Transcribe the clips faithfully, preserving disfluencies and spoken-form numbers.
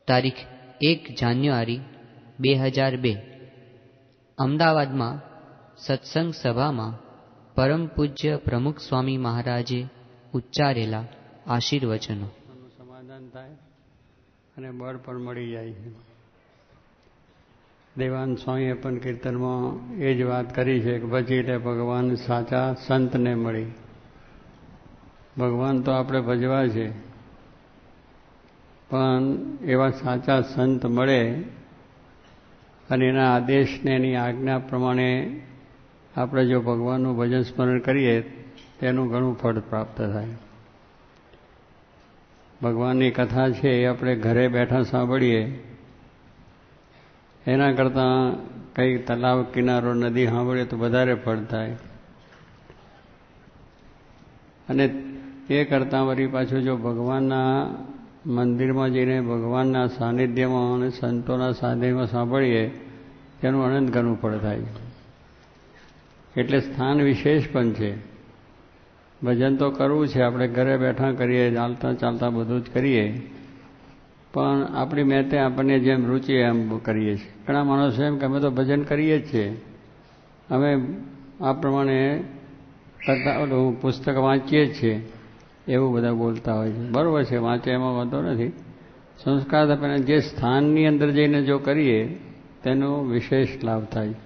તારીખ એક જાન્યુઆરી બે હજાર બે. અમદાવાદમાં સત્સંગ સભામાં પરમ પૂજ્ય પ્રમુખ સ્વામી મહારાજે ઉચ્ચારેલા આશીર્વચનો. સમાધાન થાય અને બળ પણ મળી જાય છે. દેવાન સ્વામીએ પણ કીર્તનમાં એ જ વાત કરી છે કે ભજી લે ભગવાન સાચા સંતને મળી. ભગવાન તો આપણે ભજવા છે, પણ એવા સાચા સંત મળે અને એના આદેશને એની આજ્ઞા પ્રમાણે આપણે જો ભગવાનનું ભજન સ્મરણ કરીએ તેનું ઘણું ફળ પ્રાપ્ત થાય. ભગવાનની કથા છે એ આપણે ઘરે બેઠા સાંભળીએ એના કરતાં કંઈ તલાવ કિનારો નદી સાંભળીએ તો વધારે ફળ થાય. અને એ કરતાં વળી પાછું જો ભગવાનના મંદિરમાં જઈને ભગવાનના સાનિધ્યમાં અને સંતોના સાનિધ્યમાં સાંભળીએ તેનું અનંત ઘણું ફળ થાય. એટલે સ્થાન વિશેષ પણ છે. ભજન તો કરવું છે, આપણે ઘરે બેઠા કરીએ, ચાલતા ચાલતા બધું જ કરીએ, પણ આપણી મેતે આપણને જેમ રૂચિ એમ કરીએ છીએ. ઘણા માણસો એમ કે અમે તો ભજન કરીએ જ છીએ, અમે આ પ્રમાણે પુસ્તક વાંચીએ જ છીએ, એવું બધા બોલતા હોય છે. બરાબર છે, વાંચે એમાં વાંધો નથી. સંસ્કાર આપણને જે સ્થાનની અંદર જઈને જો કરીએ તેનો વિશેષ લાભ થાય,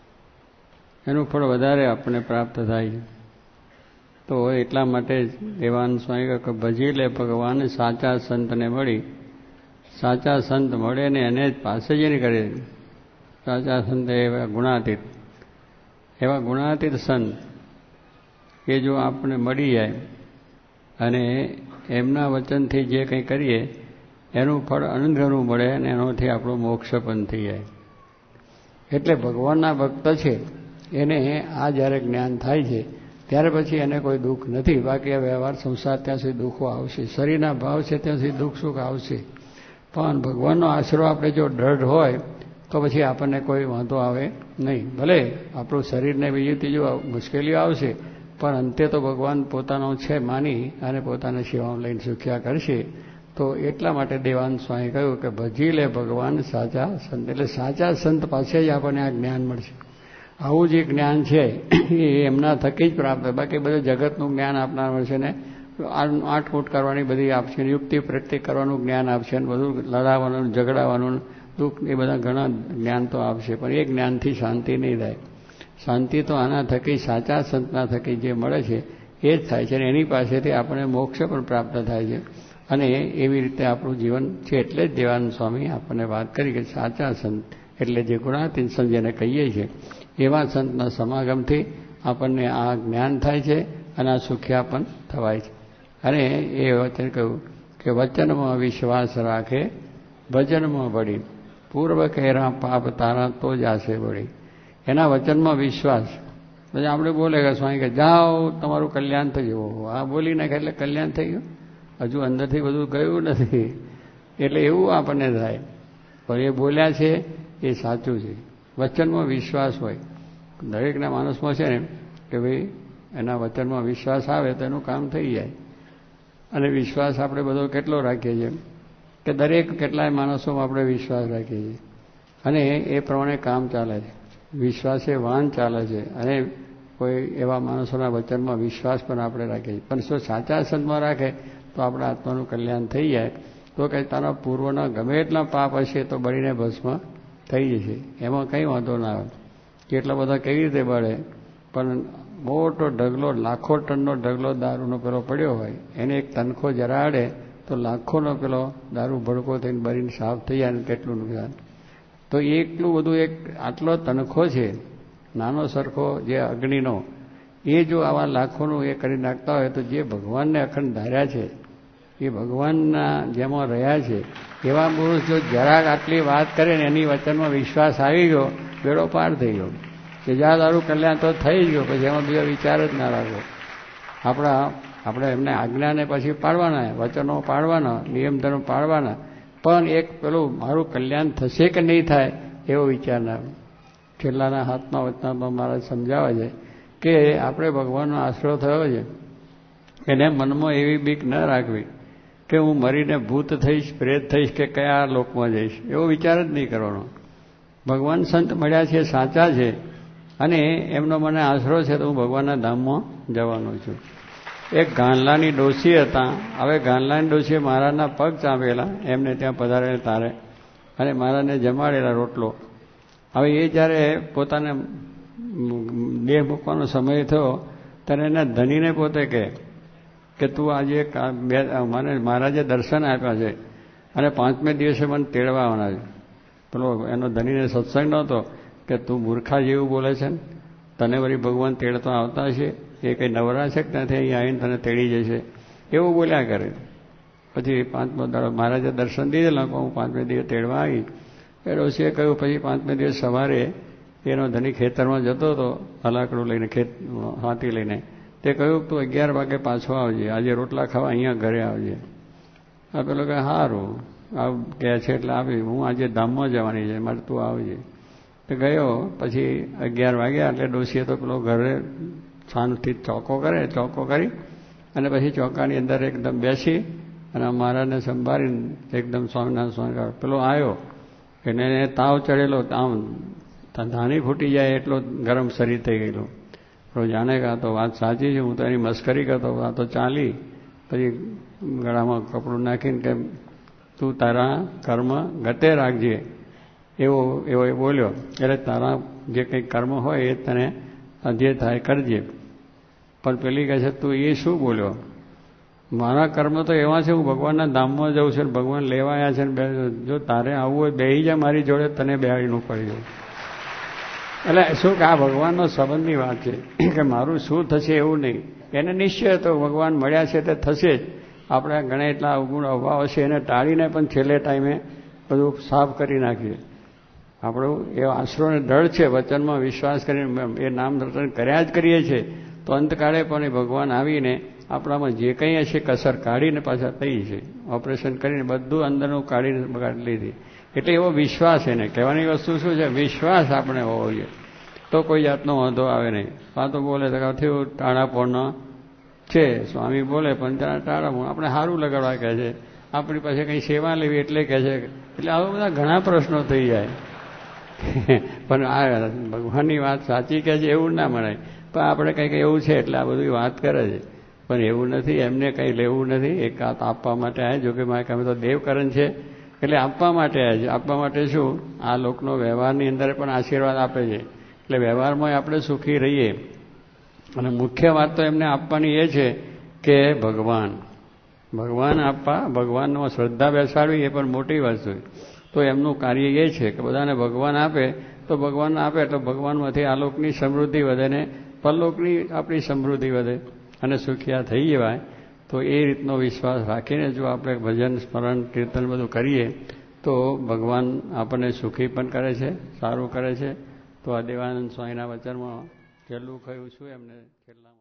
એનું ફળ વધારે આપણને પ્રાપ્ત થાય. તો એટલા માટે દેવાન સ્વામી કે ભજી લે ભગવાન સાચા સંતને મળી. સાચા સંત મળે ને એને પાસે જ નહીં કરે. સાચા સંત એવા ગુણાતીત, એવા ગુણાતીત સંત કે જો આપણે મળી જાય અને એમના વચનથી જે કંઈ કરીએ એનું ફળ અનંત ઘણું મળે અને એનાથી આપણો મોક્ષ પણ થઈ જાય. એટલે ભગવાનના ભક્ત છે એને આ જ્યારે જ્ઞાન થાય છે ત્યારે પછી એને કોઈ દુઃખ નથી. બાકી આ વ્યવહાર સંસાર ત્યાં સુધી દુઃખો આવશે, શરીરના ભાવ છે ત્યાં સુધી દુઃખ સુખ આવશે, પણ ભગવાનનો આશરો આપણે જો દ્રઢ હોય તો પછી આપણને કોઈ વાંધો આવે નહીં. ભલે આપણું શરીરને બીજી ત્રીજું મુશ્કેલીઓ આવશે, પણ અંતે તો ભગવાન પોતાનો છે માની અને પોતાના સેવામાં લઈને સુખ્યા કરશે. તો એટલા માટે દેવાન સ્વામી કહ્યું કે ભજી લે ભગવાન સાચા સંત. એટલે સાચા સંત પાસે જ આપણને આ જ્ઞાન મળશે. આવું જે જ્ઞાન છે એ એમના થકી જ પ્રાપ્ત થાય. બાકી બધું જગતનું જ્ઞાન આપનાર મળશે ને આઠકૂટ કરવાની બધી આપશે, યુક્તિ પ્રત્યે કરવાનું જ્ઞાન આપશે, બધું લડાવવાનું, ઝઘડાવાનું, દુઃખ એ બધા ઘણા જ્ઞાન તો આપશે, પણ એ જ્ઞાનથી શાંતિ નહીં થાય. શાંતિ તો આના થકી સાચા સંતના થકી જે મળે છે એ જ થાય છે અને એની પાસેથી આપણને મોક્ષ પણ પ્રાપ્ત થાય છે. અને એવી રીતે આપણું જીવન છે. એટલે જ દેવાનંદ સ્વામી આપણને વાત કરી કે સાચા સંત એટલે જે ગુણાતીત સંત જેને કહીએ છીએ એવા સંતના સમાગમથી આપણને આ જ્ઞાન થાય છે અને આ સુખ્યા પણ થવાય છે. અને એ વચન કહ્યું કે વચનમાં વિશ્વાસ રાખે ભજનમાં વળી, પૂર્વ કહેરા પાપ તારા તો જ આશે વળી. એના વચનમાં વિશ્વાસ. પછી આપણે બોલે કે સ્વામી કે જાઓ તમારું કલ્યાણ થઈ જવું, આ બોલી નાખે એટલે કલ્યાણ થઈ ગયું, હજુ અંદરથી બધું ગયું નથી. એટલે એવું આપણને થાય, પણ એ બોલ્યા છે એ સાચું છે. વચનમાં વિશ્વાસ હોય દરેકના માણસમાં છે ને કે ભાઈ એના વચનમાં વિશ્વાસ આવે તો એનું કામ થઈ જાય. અને વિશ્વાસ આપણે બધો કેટલો રાખીએ છીએ કે દરેક કેટલાય માણસોમાં આપણે વિશ્વાસ રાખીએ છીએ અને એ પ્રમાણે કામ ચાલે છે. વિશ્વાસે વાન ચાલે છે અને કોઈ એવા માણસોના વચનમાં વિશ્વાસ પણ આપણે રાખીએ છીએ. પણ શું સાચા સંતમાં રાખે તો આપણા આત્માનું કલ્યાણ થઈ જાય. તો કે તારા પૂર્વના ગમે એટલા પાપ હશે તો બળીને ભસ્મ થઈ જશે, એમાં કંઈ વાંધો ના આવે. કેટલા બધા કેવી રીતે બળે, પણ મોટો ઢગલો લાખો ટનનો ઢગલો દારૂનો પેલો પડ્યો હોય એને એક તનખો જરા અડે તો લાખોનો પેલો દારૂ ભડકો થઈને બળીને સાફ થઈ જાય. કેટલું નુકસાન. તો એટલું બધું એક આટલો તનખો છે નાનો સરખો જે અગ્નિનો, એ જો આવા લાખોનું એ કરી નાખતા હોય તો જે ભગવાનને અખંડ ધાર્યા છે એ ભગવાનના જેમાં રહ્યા છે એવા પુરુષ જો જરાક આટલી વાત કરે ને એની વચનમાં વિશ્વાસ આવી ગયો, બેડો પાર થઈ ગયો કે જા તારું કલ્યાણ તો થઈ જ ગયો. પછી એમાં બીજો વિચાર જ ના રાખો. આપણા આપણે એમને આજ્ઞાને પછી પાડવાના, વચનો પાડવાના, નિયમ ધર્મ પાડવાના, પણ એક પેલું મારું કલ્યાણ થશે કે નહીં થાય એવો વિચાર ના. છેલ્લાના હાથમાં વચનામાં મારા સમજાવે છે કે આપણે ભગવાનનો આશરો થયો છે એને મનમાં એવી બીક ન રાખવી કે હું મરીને ભૂત થઈશ, પ્રેત થઈશ કે કયા લોકમાં જઈશ, એવો વિચાર જ નહીં કરવાનો. ભગવાન સંત મળ્યા છે, સાચા છે, અને એમનો મને આશરો છે તો હું ભગવાનના ધામમાં જવાનો છું. એક ગાંડલાની ડોશી હતા. હવે ગાંડલાની ડોશીએ મહારાજના પગ ચાંપેલા એમને ત્યાં પધારેલા તારે, અને મહારાજને જમાડેલા રોટલો. હવે એ જ્યારે પોતાને દેહ મૂકવાનો સમય થયો ત્યારે એના ધણીને પોતે કહે કે તું આજે મને મહારાજે દર્શન આપ્યા છે અને પાંચમે દિવસે મને તેડવા આવવાના છે. પેલો એનો ધણીને સત્સંગ નહોતો કે તું મૂર્ખા જેવું બોલે છે ને, તને વળી ભગવાન તેડતો આવતા છે, એ કંઈ નવરા છે કે નથી અહીં આવીને તને તેડી જશે, એવું બોલ્યા કરે. પછી પાંચમો દાડો મહારાજે દર્શન દીધેલા, હું પાંચમે દિવસ તેડવા આવી. એ ડોશીએ કહ્યું. પછી પાંચમે દિવસ સવારે એનો ધણી ખેતરમાં જતો હતો હલાકડું લઈને, ખેત હાથી લઈને. તે કહ્યું તું અગિયાર વાગે પાછો આવજે, આજે રોટલા ખાવા અહીંયા ઘરે આવજે. આ પેલો કે સારું આવ કહે છે એટલે આવી, હું આજે ધામમાં જવાની છે, મારે તું આવજે. તો ગયો. પછી અગિયાર વાગ્યા એટલે ડોશીએ તો પેલો ઘરે શાંતિથી ચોકો કરે, ચોકો કરી અને પછી ચોકાની અંદર એકદમ બેસી અને મહારાજને સંભાળીને એકદમ સ્વામિનારાયણ સ્વામી પેલો આવ્યો એને તાવ ચડેલો, આમ ધાણી ફૂટી જાય એટલો ગરમ શરીર થઈ ગયેલું. તો જાણે કે આ તો વાત સાચી છે, હું તો એની મસ્કરી કરતો, આ તો ચાલી. પછી ગળામાં કપડું નાખીને કે તું તારા કર્મ ગતે રાખજે, એવો એવો એ બોલ્યો. એટલે તારા જે કંઈ કર્મ હોય એ તને જે થાય કરજે. પણ પેલી કહે છે તું એ શું બોલ્યો? મારા કર્મ તો એવા છે, હું ભગવાનના ધામમાં જઉં છું, ભગવાન લેવા આવ્યા છે ને, જો તારે આવવું હોય બેહી જા મારી જોડે, તને બેહાડીનું પડી જાય. એટલે શું કે આ ભગવાનનો સંબંધની વાત છે કે મારું શું થશે એવું નહીં. એને નિશ્ચય હતો ભગવાન મળ્યા છે તે થશે જ. આપણે ઘણા એટલા અવગુણ અભાવ હશે એને ટાળીને પણ છેલ્લે ટાઈમે બધું સાફ કરી નાખીએ. આપણું એ આશરો ને દૃઢ છે, વચનમાં વિશ્વાસ કરીને એ નામ રટન કર્યા જ કરીએ છીએ, તો અંતકાળે પણ એ ભગવાન આવીને આપણામાં જે કંઈ હશે કસર કાઢીને પાછા થઈ છે. ઓપરેશન કરીને બધું અંદરનું કાઢીને બગાડી લીધી. એટલે એવો વિશ્વાસ, એને કહેવાની વસ્તુ શું છે, વિશ્વાસ આપણે હોવો જોઈએ, તો કોઈ જાતનો વાંધો આવે નહીં. આ તો બોલે તો થયું ટાળાપોળનો છે, સ્વામી બોલે પણ ત્યાં ટાળાપોળ આપણે સારું લગાડવા કહે છે, આપણી પાસે કંઈ સેવા લેવી એટલે કહે છે. એટલે આવા બધા ઘણા પ્રશ્નો થઈ જાય. પણ આ ભગવાનની વાત સાચી કહે છે એવું ના મનાય. પણ આપણે કંઈક એવું છે એટલે આ બધી વાત કરે છે, પણ એવું નથી. એમને કંઈ લેવું નથી, એક હાથ આપવા માટે આવે. જોકે મારે અમે તો દેવકરણ છે એટલે આપવા માટે આવે છે. આપવા માટે શું, આ લોકનો વ્યવહારની અંદર પણ આશીર્વાદ આપે છે, એટલે વ્યવહારમાં આપણે સુખી રહીએ. અને મુખ્ય વાત તો એમને આપવાની એ છે કે ભગવાન ભગવાન આપવા, ભગવાનમાં શ્રદ્ધા બેસાડવી એ પણ મોટી વસ્તુ. તો એમનું કાર્ય એ છે કે બધાને ભગવાન આપે, તો ભગવાન આપે એટલે ભગવાનમાંથી આલોકની સમૃદ્ધિ વધે ને પરલોકની આપણી સમૃદ્ધિ વધે અને સુખિયા થઈ જવાય. તો એ રીતનો વિશ્વાસ રાખીને જો આપણે ભજન સ્મરણ કીર્તન બધું કરીએ તો ભગવાન આપણને સુખી પણ કરે છે, સારું કરે છે. તો આ દેવાનંદ સ્વામીના વચનમાં છેલ્લું કહ્યું છું એમને છેલ્લા